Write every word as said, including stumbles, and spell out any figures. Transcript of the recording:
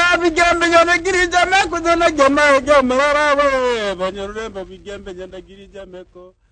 bigembe nyona girija meko zona gema gema rawe banyoremba bigembe nyanda girija meko